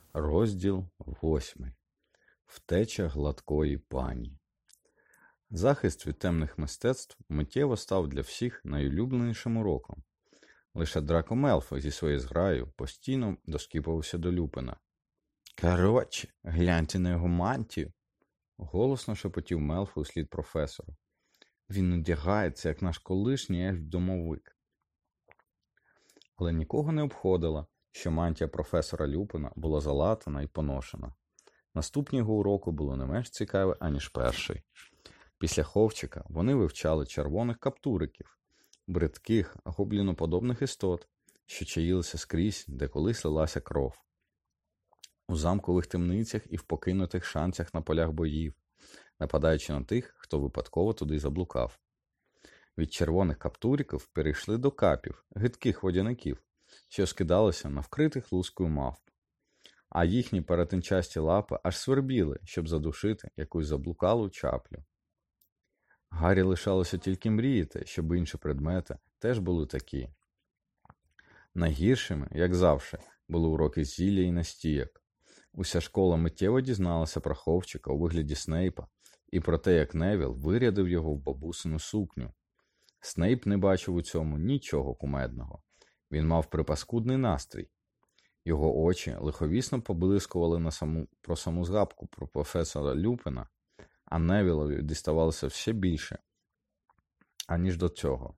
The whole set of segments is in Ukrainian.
Розділ 8. Втеча гладкої пані. Захист від темних мистецтв миттєво став для всіх найулюбленішим уроком. Лише Драко Мелфой зі своєю зграєю постійно доскіпувався до Люпина. «Коротше, гляньте на його мантію!» – голосно шепотів Мелфой услід професору. «Він одягається, як наш колишній ельф-домовик». Але нікого не обходило, що мантія професора Люпина була залатана і поношена. Наступні його уроки було не менш цікаві, аніж перший. Після ховчика вони вивчали червоних каптуриків, бридких, гобліноподобних істот, що чаїлися скрізь, де колись лилася кров. У замкових темницях і в покинутих шанцях на полях боїв, нападаючи на тих, хто випадково туди заблукав. Від червоних каптуриків перейшли до капів, гидких водяників, що скидалися на вкритих лускою мавп. А їхні перетинчасті лапи аж свербіли, щоб задушити якусь заблукалу чаплю. Гаррі лишалося тільки мріяти, щоб інші предмети теж були такі. Найгіршими, як завжди, були уроки зілля і настійок. Уся школа миттєво дізналася про ховчика у вигляді Снейпа і про те, як Невіл вирядив його в бабусину сукню. Снейп не бачив у цьому нічого кумедного. Він мав припаскудний настрій. Його очі лиховісно поблискували про саму згадку про професора Люпина, а Невілові діставалося все більше, аніж до цього.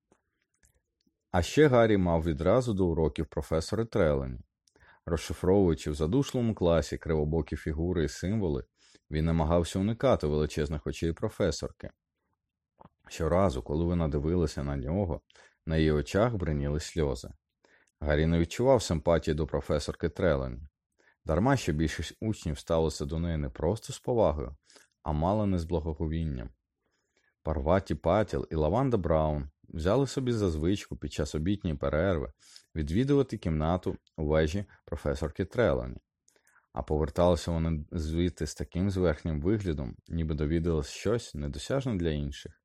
А ще Гаррі мав відразу до уроків професора Трелані. Розшифровуючи в задушливому класі кривобокі фігури і символи, він намагався уникати величезних очей професорки. Щоразу, коли вона дивилася на нього, на її очах бриніли сльози. Гаррі не відчував симпатії до професорки Трелані. Дарма, що більшість учнів ставилися до неї не просто з повагою, а мало не з благоговінням. Парваті Патіл і Лаванда Браун взяли собі за звичку під час обідньої перерви відвідувати кімнату у вежі професорки Трелані. А поверталися вони звідти з таким зверхнім виглядом, ніби довідалось щось недосяжне для інших.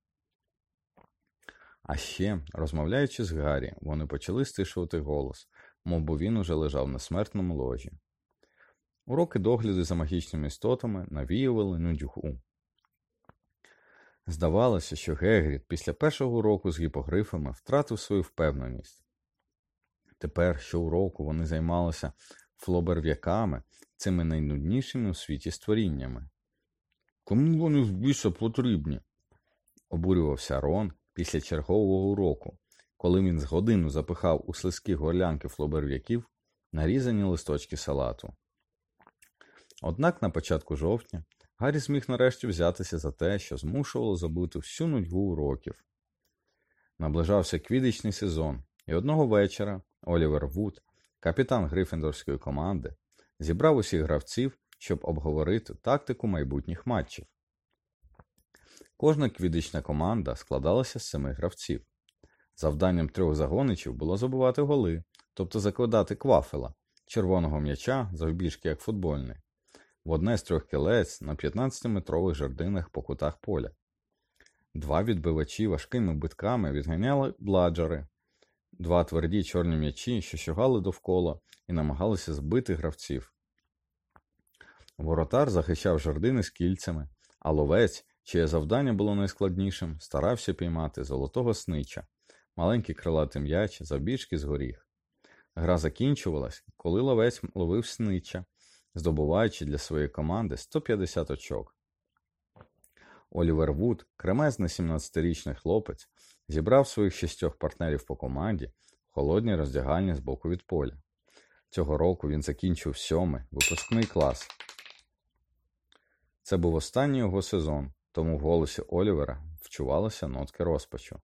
А ще, розмовляючи з Гаррі, вони почали стишувати голос, мовби він уже лежав на смертному ложі. Уроки догляду за магічними істотами навіювали нудьгу. Здавалося, що Гегрід після першого уроку з гіпогрифами втратив свою впевненість. Тепер, щоуроку вони займалися флоберв'яками, цими найнуднішими у світі створіннями. «Кому вони в біса потрібні?» – обурювався Рон після чергового уроку, коли він з годину запихав у слизькі горлянки флоберв'яків нарізані листочки салату. Однак на початку жовтня Гаррі зміг нарешті взятися за те, що змушувало забути всю нудьгу уроків. Наближався квіддичний сезон, і одного вечора Олівер Вуд, капітан грифіндорської команди, зібрав усіх гравців, щоб обговорити тактику майбутніх матчів. Кожна квіддична команда складалася з 7 гравців. Завданням 3 загоничів було забивати голи, тобто закладати квафела, червоного м'яча, завбільшки як футбольний, в одне з 3 кілець на 15-метрових жердинах по кутах поля. 2 відбивачі важкими битками відганяли бладжери, 2 тверді чорні м'ячі, що щогали довкола і намагалися збити гравців. Воротар захищав жердини з кільцями, а ловець, чиє завдання було найскладнішим, старався піймати золотого снича, маленький крилатий м'яч завбільшки з горіх. Гра закінчувалась, коли ловець ловив снича, здобуваючи для своєї команди 150 очок. Олівер Вуд, кремезний 17-річний хлопець, зібрав своїх 6 партнерів по команді в холодній роздягальні збоку від поля. Цього року він закінчив 7-й випускний клас. Це був останній його сезон, тому в голосі Олівера вчувалися нотки розпачу.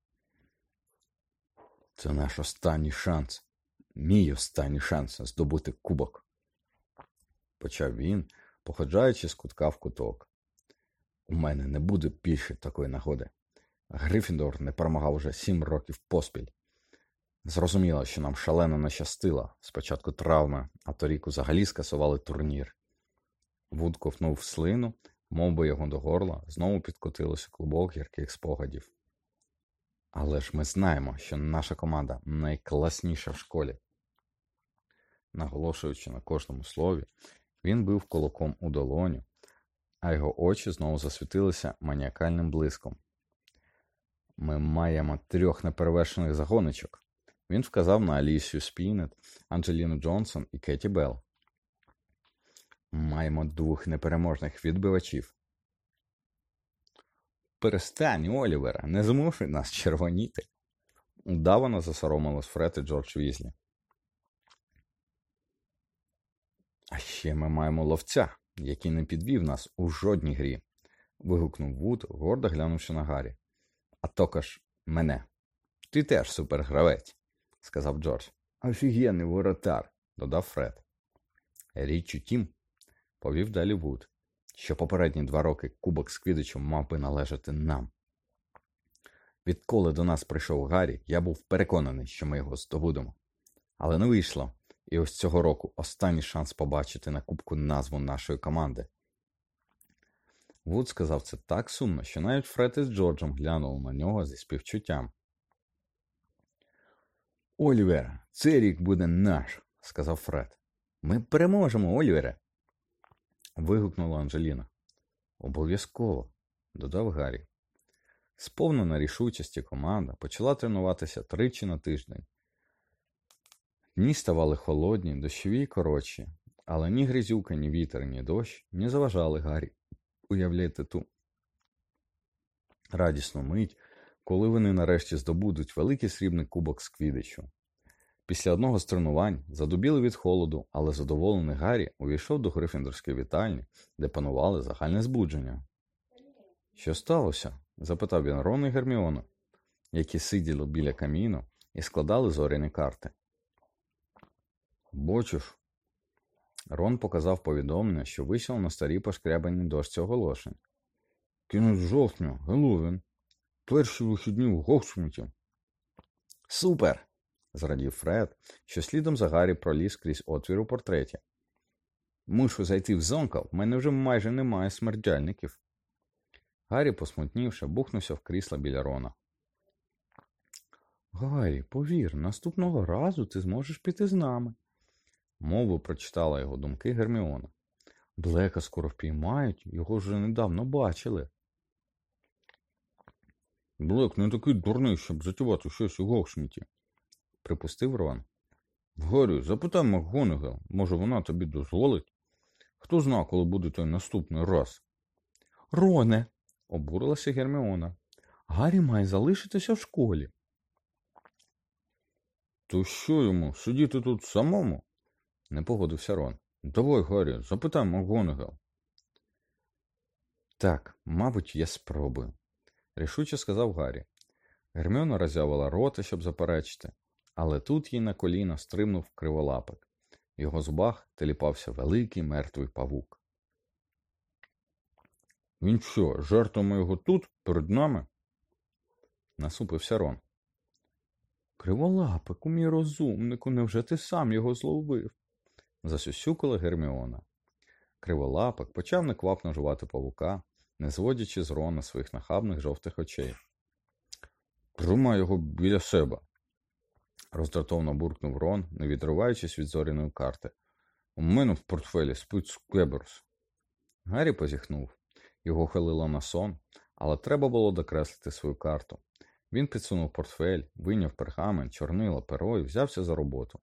«Це наш останній шанс, мій останній шанс здобути кубок», – почав він, походжаючи з кутка в куток. «У мене не буде більше такої нагоди. Грифіндор не перемагав уже 7 років поспіль. Зрозуміло, що нам шалено нащастило. Спочатку травми, а торік взагалі скасували турнір». Вуд ковтнув слину, мовби його до горла знову підкотилося клубок гірких спогадів. «Але ж ми знаємо, що наша команда найкласніша в школі». Наголошуючи на кожному слові, він бив кулаком у долоню, а його очі знову засвітилися маніакальним блиском. Ми маємо 3 неперевершених загоничок. Він вказав на Алісію Спінет, Анджеліну Джонсон і Кеті Белл. Маємо 2 непереможних відбивачів. Перестань, Олівере, не змушуй нас червоніти. Удавано засоромились Фред і Джордж Візлі. А ще ми маємо ловця, який не підвів нас у жодній грі, вигукнув Вуд, гордо глянувши на Гаррі. А також мене. Ти теж супергравець, сказав Джордж. Офігенний воротар, додав Фред. Річ у тім, повів далі Вуд, що попередні 2 роки кубок з Квіддичу мав би належати нам. Відколи до нас прийшов Гаррі, я був переконаний, що ми його здобудемо. Але не вийшло, і ось цього року останній шанс побачити на кубку назву нашої команди. Вуд сказав це так сумно, що навіть Фред із Джорджем глянули на нього зі співчуттям. «Олівер, цей рік буде наш», – сказав Фред. «Ми переможемо, Олівере», – вигукнула Анджеліна. «Обов'язково», – додав Гаррі. Сповнена рішучості команда почала тренуватися 3 на тиждень. Дні ставали холодні, дощові й коротші, але ні грязюка, ні вітер, ні дощ не заважали Гаррі уявляти ту радісну мить, коли вони нарешті здобудуть великий срібний кубок з Квіддичу. Після одного з тренувань, задубілий від холоду, але задоволений Гаррі увійшов до Грифіндорської вітальні, де панували загальне збудження. «Що сталося?» – запитав він Рона і Герміону, які сиділи біля каміну і складали зоряні карти. «Бачиш?» Рон показав повідомлення, що висіло на старій пошкрябаній дошці оголошень. «Кінець жовтня, Геловін. Перші вихідні в Гогсміті». «Супер!» – зрадів Фред, що слідом за Гаррі проліз крізь отвір у портреті. «Мушу зайти в зонка, в мене вже майже немає смертельників». Гаррі, посмутнівши, бухнувся в крісло біля Рона. «Гаррі, повір, наступного разу ти зможеш піти з нами», – мову прочитала його думки Герміона. «Блека скоро впіймають, його вже недавно бачили». «Блек не такий дурний, щоб затівати щось у Гогсміті», – припустив Рон. «Гаррі, запитай МакГонагал, може вона тобі дозволить? Хто зна, коли буде той наступний раз?» «Роне!» – обурилася Герміона. «Гаррі має залишитися в школі». «То що йому, сидіти тут самому?» – не погодився Рон. «Давай, Гаррі, запитай МакГонагал». «Так, мабуть, я спробую», – рішуче сказав Гаррі. Герміона роззявила рота, щоб заперечити, але тут їй на коліна стрибнув Криволапик. В його зубах теліпався великий мертвий павук. «Він що, жертвуємо його тут, перед нами?» – насупився Рон. «Криволапику, мій розумнику, невже ти сам його зловив?» – засюсюкала Герміона. Криволапик почав неквапно жувати павука, не зводячи з Рона своїх нахабних жовтих очей. «Тримай його біля себе!» – роздратовано буркнув Рон, не відриваючись від зоряної карти. «У мене в портфелі спить Скеберс». Гаррі позіхнув. Його хилило на сон, але треба було докреслити свою карту. Він підсунув портфель, вийняв пергамент, чорнило, перо і взявся за роботу.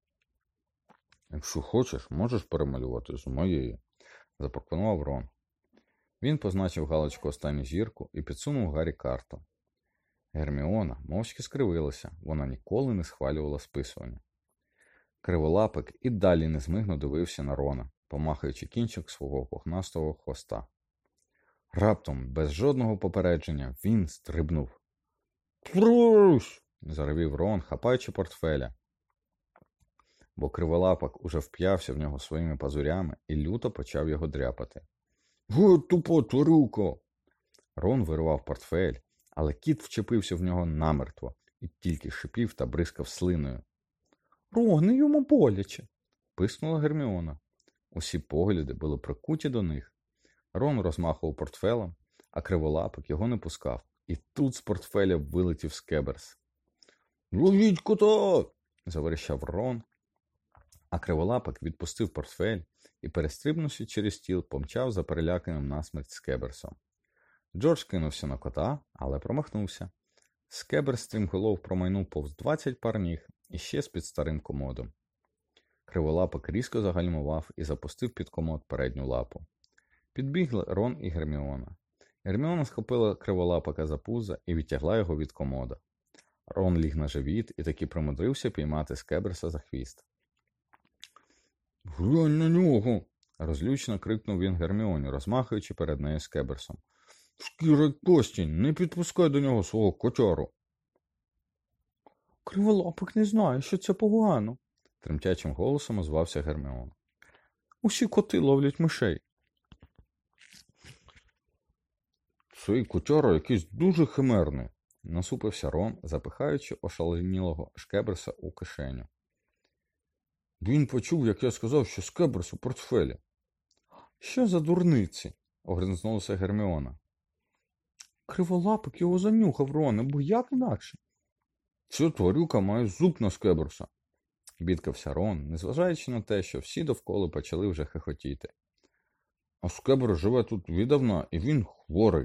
«Якщо хочеш, можеш перемалювати з моєї», – запропонував Рон. Він позначив галочку останню зірку і підсунув Гаррі карту. Герміона мовчки скривилася, вона ніколи не схвалювала списування. Криволапик і далі незмигно дивився на Рона, помахаючи кінчик свого пухнастого хвоста. Раптом, без жодного попередження, він стрибнув. «Трус!» – заревів Рон, хапаючи портфеля. Бо Криволапик уже вп'явся в нього своїми пазурями і люто почав його дряпати. «Ге, тупа тварюка!» Рон вирвав портфель, але кіт вчепився в нього намертво і тільки шипів та бризкав слиною. «Роне, йому боляче!» – пискнула Герміона. Усі погляди були прикуті до них. Рон розмахував портфелем, а Криволапик його не пускав. І тут з портфеля вилетів Скеберс. «Ловіть кота!» – заверещав Рон. А Криволапик відпустив портфель і, перестрибнувши через стіл, помчав за переляканим насмерть Скеберсом. Джордж кинувся на кота, але промахнувся. Скеберс стрімголов промайнув повз 20 пар ніг і щез під старим комодом. Криволапик різко загальмував і запустив під комод передню лапу. Підбігли Рон і Герміона. Герміона схопила Криволапика за пузо і відтягла його від комода. Рон ліг на живіт і таки примудрився піймати Скеберса за хвіст. «Глянь на нього!» – розлючено крикнув він Герміоні, розмахуючи перед нею Скеберсом. «Шкіра й кості, не підпускай до нього свого котяру!» «Криволапик не знає, що це погано!» – тремтячим голосом озвався Герміона. «Усі коти ловлять мишей!» «Цей котяра якийсь дуже химерний!» – насупився Рон, запихаючи ошаленілого Скеберса у кишеню. «Він почув, як я сказав, що Скеберс у портфелі!» «Що за дурниці?» – огризнулася Герміона. «Криволапик його занюхав, Роне, бо як інакше?» «Ця тварюка має зуб на Скеберса!» – бідкався Рон, незважаючи на те, що всі довкола почали вже хихотіти. «А Скеберс живе тут віддавна, і він хворий!»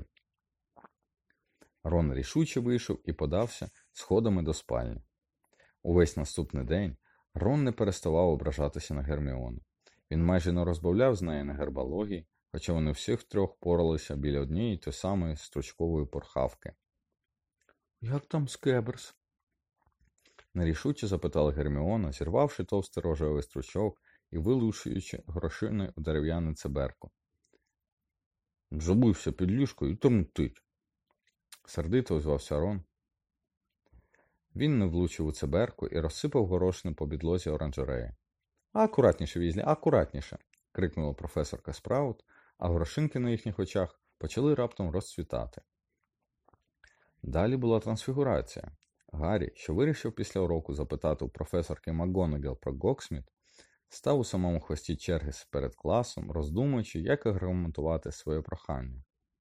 Рон рішуче вийшов і подався сходами до спальні. Увесь наступний день Рон не переставав ображатися на Герміону. Він майже не розбавляв з неї на гербології, хоча вони всі втрьох поралися біля однієї й той самої стручкової порхавки. «Як там Скеберс?» – нерішуче запитала Герміона, зірвавши товстий рожевий стручок і вилушуючи грошини у дерев'яне цеберко. «Забився під ліжко і тремтить», – сердито озвався Рон. Він не влучив у цеберку і розсипав горошини по підлозі оранжереї. «Акуратніше, Візлі, акуратніше!» – крикнула професорка Спраут, а горошинки на їхніх очах почали раптом розцвітати. Далі була трансфігурація. Гаррі, що вирішив після уроку запитати у професорки МакГонагал про Гоксміт, став у самому хвості черги перед класом, роздумуючи, як аргументувати своє прохання.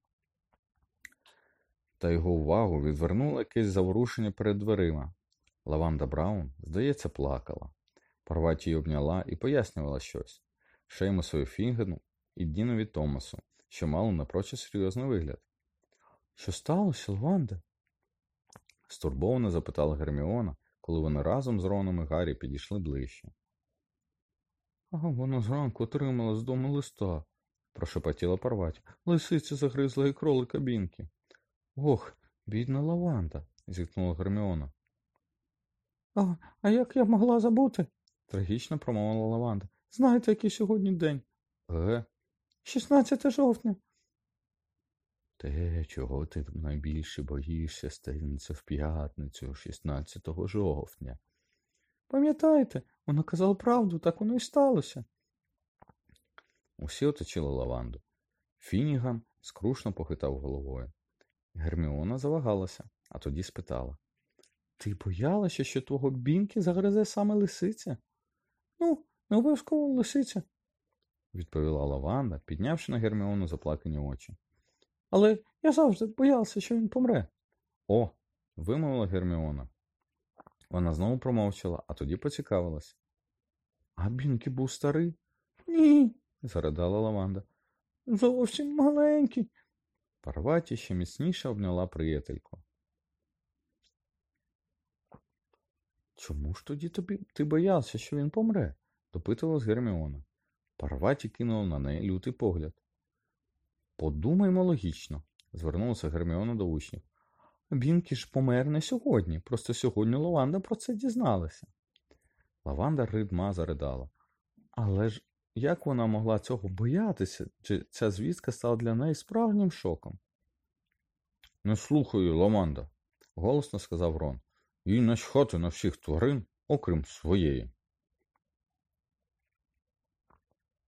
Та його увагу відвернуло якесь заворушення перед дверима. Лаванда Браун, здається, плакала. Парваті її обняла і пояснювала щось. Шеймусові Фінгену і Дінові Томасу, що мало напрочуд серйозний вигляд. «Що сталося, Лаванда?» – стурбовано запитала Герміона, коли вони разом з Роном і Гаррі підійшли ближче. «Вона зранку отримала з дому листа», – прошепотіла Парваті. «Лисиця загризла і кролика Бінкі». «Ох, бідна Лаванда», – зіткнула Герміона. А як я могла забути?» – трагічно промовила Лаванда. «Знаєте, який сьогодні день?» 16 жовтня. «Те, чого ти найбільше боїшся, станеться в п'ятницю, 16 жовтня». «Пам'ятаєте, вона казала правду, так воно і сталося». Усі оточили Лаванду. Фініган скрушно похитав головою. Герміона завагалася, а тоді спитала. «Ти боялася, що твого Бінкі загризе саме лисиця?» «Ну, не обов'язково лисиця», – відповіла Лаванда, піднявши на Герміону заплакані очі. «Але я завжди боялася, що він помре». «О!» – вимовила Герміона. Вона знову промовчала, а тоді поцікавилась. «А Бінкі був старий?» «Ні», – заридала Лаванда. «Зовсім маленький». Парваті ще міцніше обняла приятельку. «Чому ж тоді ти боявся, що він помре?» – допитувалась Герміона. Парваті кинула на неї лютий погляд. «Подумаймо логічно», – звернулася Герміона до учнів. «Бінкі ж помер не сьогодні, просто сьогодні Лаванда про це дізналася». Лаванда ридма заридала. Але ж як вона могла цього боятися, чи ця звістка стала для неї справжнім шоком? «Не слухай, Лаванда», – голосно сказав Рон. «Їй начхати на всіх тварин, окрім своєї».